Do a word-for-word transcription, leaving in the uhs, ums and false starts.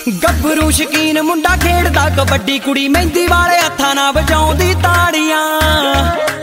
ਗੱਭਰੂ ਸ਼ਕੀਨ ਮੁੰਡਾ ਖੇਡਦਾ ਕਬੱਡੀ, ਕੁੜੀ ਮਹਿੰਦੀ ਵਾਲੇ ਹੱਥਾਂ ਨਾਲ ਵਜਾਉਂਦੀ ਤਾੜੀਆਂ।